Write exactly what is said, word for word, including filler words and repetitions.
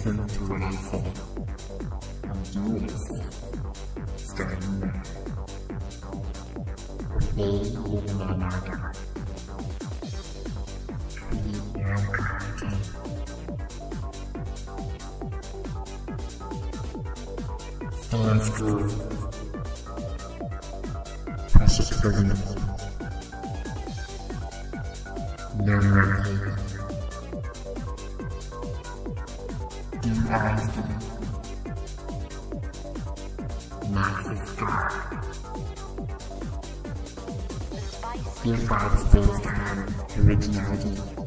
listen to what I say and do what I say, starting now. They live in Antarctica. We are in quarantine. Stay in school. Precious prisoners. No more pain. Do honesty. Massive scar. Give vibes space time originality.